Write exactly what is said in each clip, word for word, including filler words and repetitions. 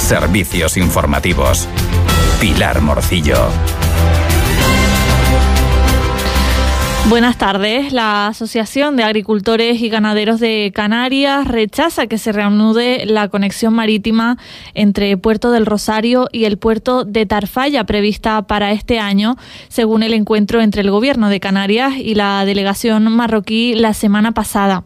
Servicios informativos. Pilar Morcillo. Buenas tardes. La Asociación de Agricultores y Ganaderos de Canarias rechaza que se reanude la conexión marítima entre Puerto del Rosario y el puerto de Tarfaya prevista para este año, según el encuentro entre el Gobierno de Canarias y la delegación marroquí la semana pasada.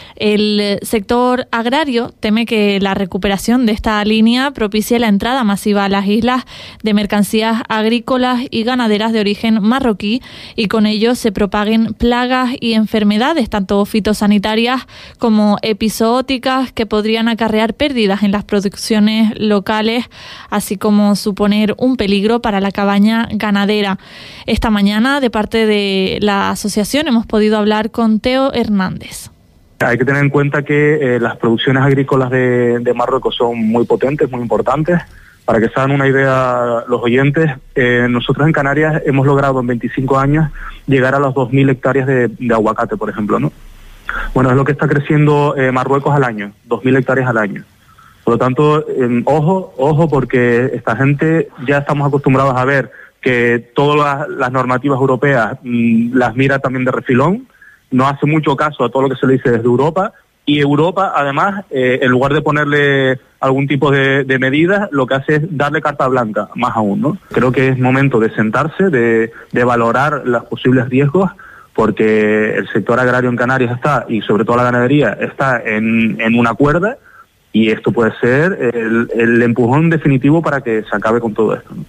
El sector agrario teme que la recuperación de esta línea propicie la entrada masiva a las islas de mercancías agrícolas y ganaderas de origen marroquí y con ello se propaguen plagas y enfermedades, tanto fitosanitarias como epizooticas, que podrían acarrear pérdidas en las producciones locales, así como suponer un peligro para la cabaña ganadera. Esta mañana, de parte de la asociación, hemos podido hablar con Teo Hernández. Hay que tener en cuenta que eh, las producciones agrícolas de, de Marruecos son muy potentes, muy importantes. Para que se hagan una idea los oyentes, eh, nosotros en Canarias hemos logrado en veinticinco años llegar a las dos mil hectáreas de, de aguacate, por ejemplo, ¿no? Bueno, es lo que está creciendo eh, Marruecos al año, dos mil hectáreas al año. Por lo tanto, eh, ojo, ojo, porque esta gente ya estamos acostumbrados a ver que todas las, las normativas europeas mmm, las mira también de refilón. No hace mucho caso a todo lo que se le dice desde Europa, y Europa, además, eh, en lugar de ponerle algún tipo de, de medidas, lo que hace es darle carta blanca, más aún, ¿no? Creo que es momento de sentarse, de, de valorar los posibles riesgos, porque el sector agrario en Canarias está, y sobre todo la ganadería, está en, en una cuerda, y esto puede ser el, el empujón definitivo para que se acabe con todo esto, ¿no?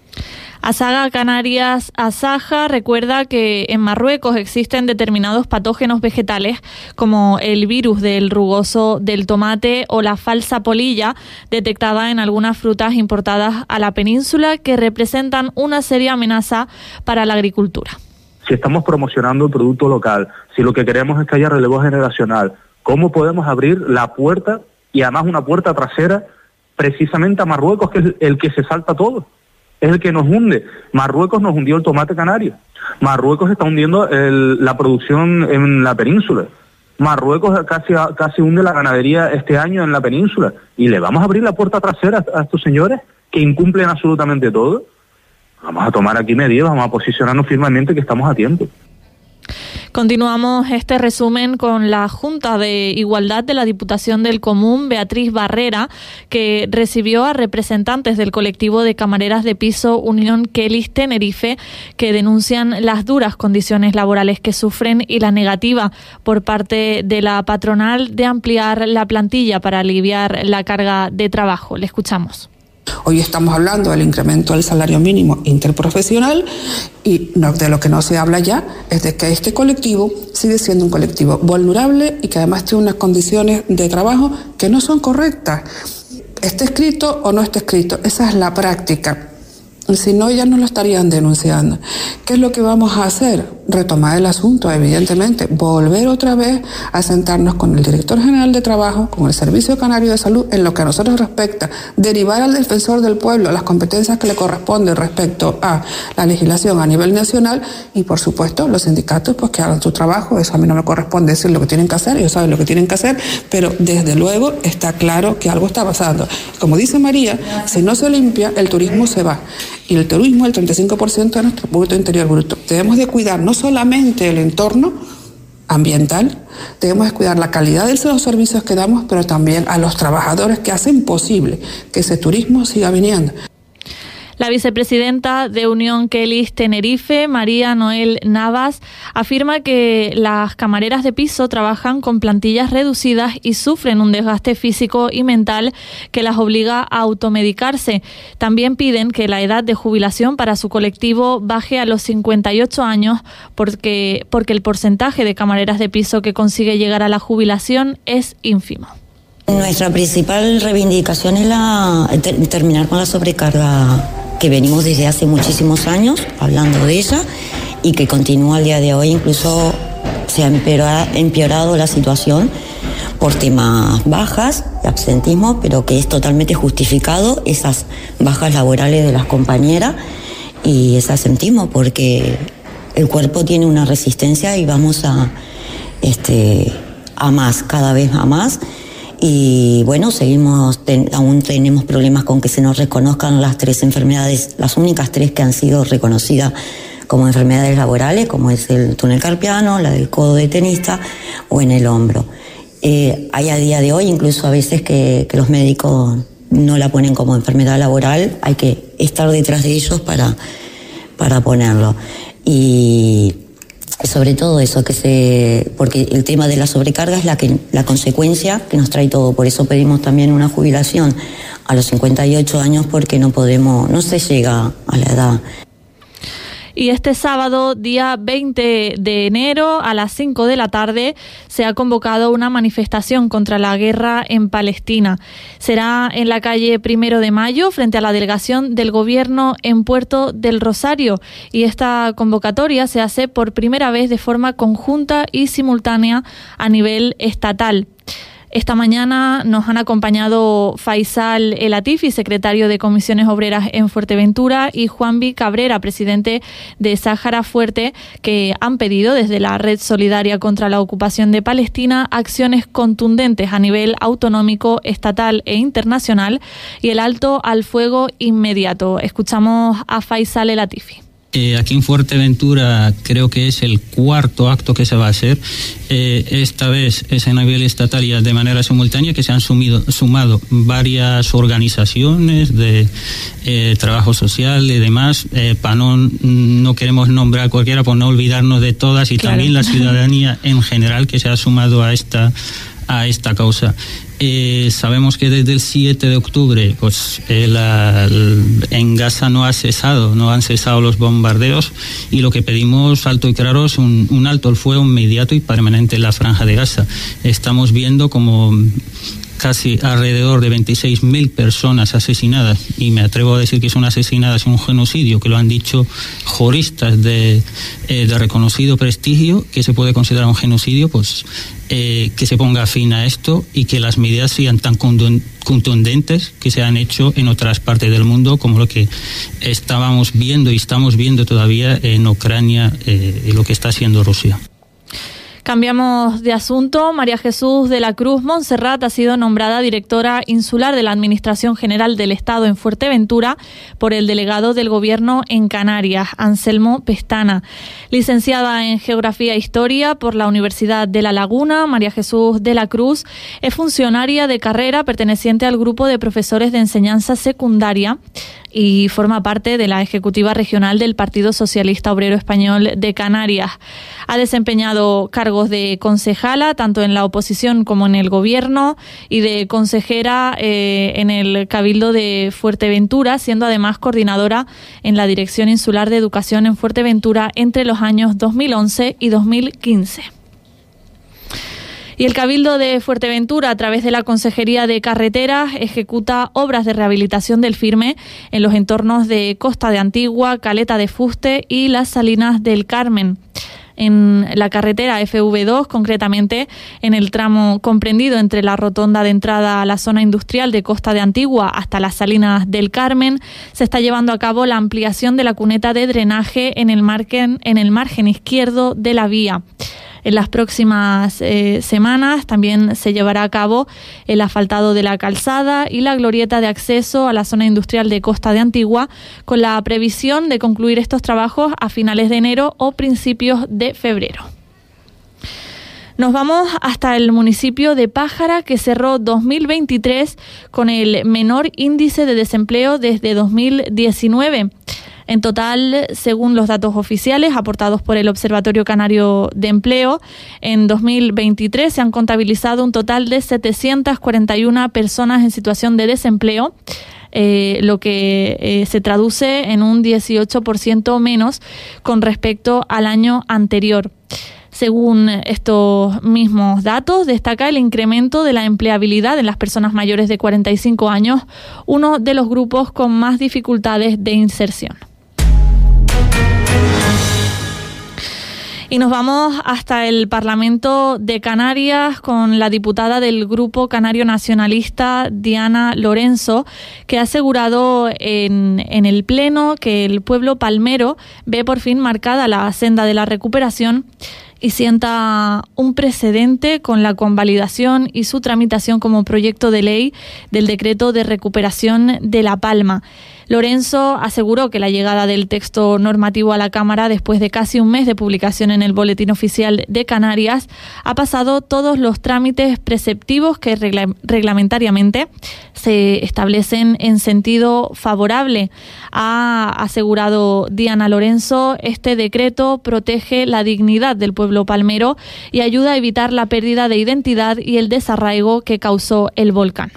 Asaga Canarias Asaja recuerda que en Marruecos existen determinados patógenos vegetales como el virus del rugoso del tomate o la falsa polilla, detectada en algunas frutas importadas a la península, que representan una seria amenaza para la agricultura. Si estamos promocionando el producto local, si lo que queremos es que haya relevo generacional, ¿cómo podemos abrir la puerta, y además una puerta trasera, precisamente a Marruecos, que es el que se salta todo? Es el que nos hunde. Marruecos nos hundió el tomate canario. Marruecos está hundiendo el, la producción en la península. Marruecos casi, casi hunde la ganadería este año en la península. ¿Y le vamos a abrir la puerta trasera a, a estos señores que incumplen absolutamente todo? Vamos a tomar aquí medidas, vamos a posicionarnos firmemente que estamos a tiempo. Continuamos este resumen con la Junta de Igualdad de la Diputación del Común, Beatriz Barrera, que recibió a representantes del colectivo de camareras de piso Unión Kelis Tenerife, que denuncian las duras condiciones laborales que sufren y la negativa por parte de la patronal de ampliar la plantilla para aliviar la carga de trabajo. Le escuchamos. Hoy estamos hablando del incremento del salario mínimo interprofesional, y no, de lo que no se habla ya es de que este colectivo sigue siendo un colectivo vulnerable y que además tiene unas condiciones de trabajo que no son correctas. Esté escrito o no esté escrito, esa es la práctica. Si no, ya no lo estarían denunciando. ¿Qué es lo que vamos a hacer? Retomar el asunto, evidentemente, volver otra vez a sentarnos con el director general de trabajo, con el Servicio Canario de Salud, en lo que a nosotros respecta, derivar al defensor del pueblo las competencias que le corresponden respecto a la legislación a nivel nacional, y por supuesto los sindicatos pues que hagan su trabajo. Eso a mí no me corresponde decir lo que tienen que hacer, ellos saben lo que tienen que hacer, pero desde luego está claro que algo está pasando. Como dice María, si no se limpia, el turismo se va. Y el turismo es el treinta y cinco por ciento de nuestro Producto Interior Bruto. Debemos de cuidar no solamente el entorno ambiental, debemos de cuidar la calidad de los servicios que damos, pero también a los trabajadores que hacen posible que ese turismo siga viniendo. La vicepresidenta de Unión Kelis Tenerife, María Noel Navas, afirma que las camareras de piso trabajan con plantillas reducidas y sufren un desgaste físico y mental que las obliga a automedicarse. También piden que la edad de jubilación para su colectivo baje a los cincuenta y ocho años porque, porque el porcentaje de camareras de piso que consigue llegar a la jubilación es ínfimo. Nuestra principal reivindicación es la, ter, terminar con la sobrecarga que venimos desde hace muchísimos años hablando de ella y que continúa al día de hoy. Incluso se ha empeorado, empeorado la situación por temas bajas de absentismo, pero que es totalmente justificado esas bajas laborales de las compañeras y ese absentismo, porque el cuerpo tiene una resistencia y vamos a, este, a más, cada vez a más. Y bueno, seguimos, ten, aún tenemos problemas con que se nos reconozcan las tres enfermedades, las únicas tres que han sido reconocidas como enfermedades laborales, como es el túnel carpiano, la del codo de tenista o en el hombro. Eh, hay a día de hoy incluso a veces que, que los médicos no la ponen como enfermedad laboral, hay que estar detrás de ellos para, para ponerlo. Y sobre todo eso, que se, porque el tema de la sobrecarga es la, que, la consecuencia que nos trae todo. Por eso pedimos también una jubilación a los cincuenta y ocho años, porque no podemos, no se llega a la edad. Y este sábado, día veinte de enero, a las cinco de la tarde, se ha convocado una manifestación contra la guerra en Palestina. Será en la calle Primero de Mayo, frente a la delegación del Gobierno en Puerto del Rosario. Y esta convocatoria se hace por primera vez de forma conjunta y simultánea a nivel estatal. Esta mañana nos han acompañado Faisal El Atifi, secretario de Comisiones Obreras en Fuerteventura, y Juanvi Cabrera, presidente de Sáhara Fuerte, que han pedido desde la Red Solidaria contra la Ocupación de Palestina acciones contundentes a nivel autonómico, estatal e internacional y el alto al fuego inmediato. Escuchamos a Faisal El Atifi. Eh, aquí en Fuerteventura creo que es el cuarto acto que se va a hacer. Eh, esta vez es a nivel estatal y de manera simultánea, que se han sumido, sumado varias organizaciones de eh, trabajo social y demás. Eh, para no, no queremos nombrar cualquiera por no olvidarnos de todas, y claro, también la ciudadanía en general que se ha sumado a esta, a esta causa. Eh, sabemos que desde el siete de octubre pues, eh, la, el, en Gaza no ha cesado, no han cesado los bombardeos, y lo que pedimos alto y claro es un, un alto el fuego inmediato y permanente en la franja de Gaza. Estamos viendo como casi alrededor de veintiséis mil personas asesinadas, y me atrevo a decir que son asesinadas en un genocidio, que lo han dicho juristas de, eh, de reconocido prestigio, que se puede considerar un genocidio. Pues eh, que se ponga fin a esto y que las medidas sean tan contundentes que se han hecho en otras partes del mundo, como lo que estábamos viendo y estamos viendo todavía en Ucrania, eh, y lo que está haciendo Rusia. Cambiamos de asunto. María Jesús de la Cruz Montserrat ha sido nombrada directora insular de la Administración General del Estado en Fuerteventura por el delegado del Gobierno en Canarias, Anselmo Pestana. Licenciada en Geografía e Historia por la Universidad de La Laguna, María Jesús de la Cruz es funcionaria de carrera perteneciente al grupo de profesores de enseñanza secundaria y forma parte de la Ejecutiva Regional del Partido Socialista Obrero Español de Canarias. Ha desempeñado cargos de concejala, tanto en la oposición como en el gobierno, y de consejera eh, en el Cabildo de Fuerteventura, siendo además coordinadora en la Dirección Insular de Educación en Fuerteventura entre los años dos mil once y dos mil quince. Y el Cabildo de Fuerteventura, a través de la Consejería de Carreteras, ejecuta obras de rehabilitación del firme en los entornos de Costa de Antigua, Caleta de Fuste y las Salinas del Carmen. En la carretera F V dos, concretamente en el tramo comprendido entre la rotonda de entrada a la zona industrial de Costa de Antigua hasta las Salinas del Carmen, se está llevando a cabo la ampliación de la cuneta de drenaje en el margen, en el margen izquierdo de la vía. En las próximas eh, semanas también se llevará a cabo el asfaltado de la calzada y la glorieta de acceso a la zona industrial de Costa de Antigua, con la previsión de concluir estos trabajos a finales de enero o principios de febrero. Nos vamos hasta el municipio de Pájara, que cerró dos mil veintitrés con el menor índice de desempleo desde dos mil diecinueve. En total, según los datos oficiales aportados por el Observatorio Canario de Empleo, en dos mil veintitrés se han contabilizado un total de setecientas cuarenta y una personas en situación de desempleo, eh, lo que eh, se traduce en un dieciocho por ciento menos con respecto al año anterior. Según estos mismos datos, destaca el incremento de la empleabilidad en las personas mayores de cuarenta y cinco años, uno de los grupos con más dificultades de inserción. Y nos vamos hasta el Parlamento de Canarias con la diputada del Grupo Canario Nacionalista, Diana Lorenzo, que ha asegurado en, en el Pleno que el pueblo palmero ve por fin marcada la senda de la recuperación y sienta un precedente con la convalidación y su tramitación como proyecto de ley del decreto de recuperación de La Palma. Lorenzo aseguró que la llegada del texto normativo a la Cámara después de casi un mes de publicación en el Boletín Oficial de Canarias ha pasado todos los trámites preceptivos que regla- reglamentariamente se establecen en sentido favorable. Ha asegurado Diana Lorenzo, este decreto protege la dignidad del pueblo palmero y ayuda a evitar la pérdida de identidad y el desarraigo que causó el volcán.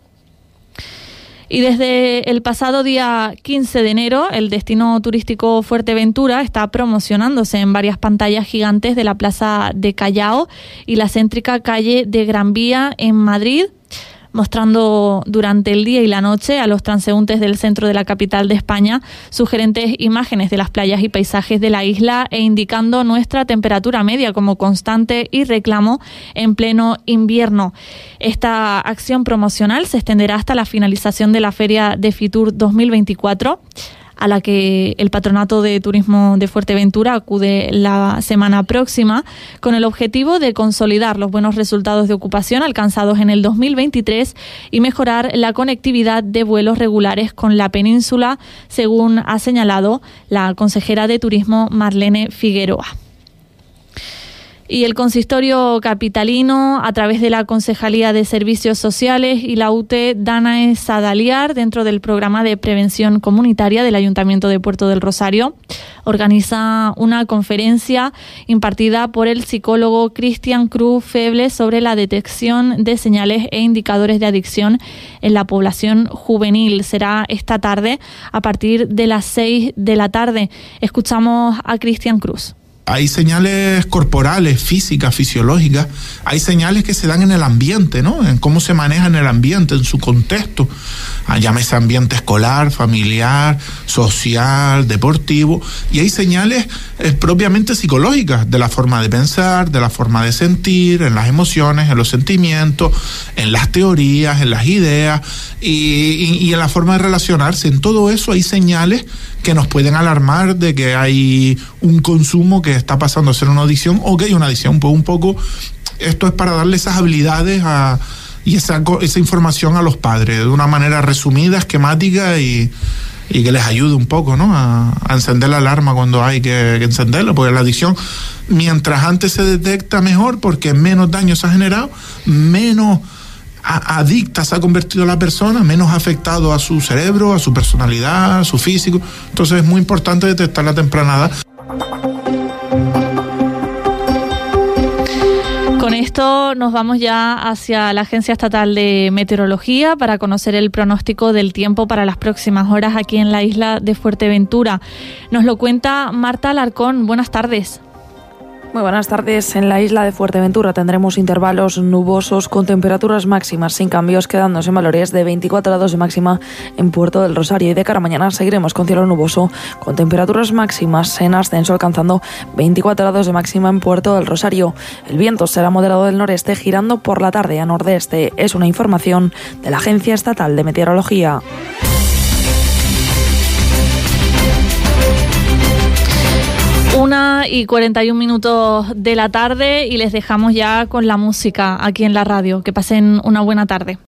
Y desde el pasado día quince de enero, el destino turístico Fuerteventura está promocionándose en varias pantallas gigantes de la Plaza de Callao y la céntrica calle de Gran Vía en Madrid, mostrando durante el día y la noche a los transeúntes del centro de la capital de España sugerentes imágenes de las playas y paisajes de la isla e indicando nuestra temperatura media como constante y reclamo en pleno invierno. Esta acción promocional se extenderá hasta la finalización de la Feria de Fitur dos mil veinticuatro, a la que el Patronato de Turismo de Fuerteventura acude la semana próxima, con el objetivo de consolidar los buenos resultados de ocupación alcanzados en el dos mil veintitrés y mejorar la conectividad de vuelos regulares con la península, según ha señalado la consejera de Turismo Marlene Figueroa. Y el consistorio capitalino, a través de la Concejalía de Servicios Sociales y la U T E Danae Sadaliar, dentro del programa de prevención comunitaria del Ayuntamiento de Puerto del Rosario, organiza una conferencia impartida por el psicólogo Cristian Cruz Feble sobre la detección de señales e indicadores de adicción en la población juvenil. Será esta tarde a partir de las seis de la tarde. Escuchamos a Cristian Cruz. Hay señales corporales, físicas, fisiológicas, hay señales que se dan en el ambiente, ¿no? En cómo se maneja en el ambiente, en su contexto. Ah, llámese ambiente escolar, familiar, social, deportivo. Y hay señales eh, propiamente psicológicas, de la forma de pensar, de la forma de sentir, en las emociones, en los sentimientos, en las teorías, en las ideas y, y, y en la forma de relacionarse. En todo eso hay señales que nos pueden alarmar de que hay un consumo que está pasando a ser una adicción o que hay una adicción. Pues un poco esto es para darle esas habilidades a, y esa, esa información a los padres de una manera resumida, esquemática y, y que les ayude un poco, ¿no? A, a encender la alarma cuando hay que, que encenderla, porque la adicción mientras antes se detecta mejor, porque menos daño se ha generado, menos adicta se ha convertido la persona, menos afectado a su cerebro, a su personalidad, a su físico. Entonces es muy importante detectarla a temprana edad. Con esto nos vamos ya hacia la Agencia Estatal de Meteorología para conocer el pronóstico del tiempo para las próximas horas aquí en la isla de Fuerteventura. Nos lo cuenta Marta Alarcón. Buenas tardes. Muy buenas tardes. En la isla de Fuerteventura tendremos intervalos nubosos con temperaturas máximas sin cambios, quedándose en valores de veinticuatro grados de máxima en Puerto del Rosario. Y de cara a mañana seguiremos con cielo nuboso con temperaturas máximas en ascenso, alcanzando veinticuatro grados de máxima en Puerto del Rosario. El viento será moderado del noreste, girando por la tarde a nordeste. Es una información de la Agencia Estatal de Meteorología. Una y cuarenta y un minutos de la tarde y les dejamos ya con la música aquí en la radio. Que pasen una buena tarde.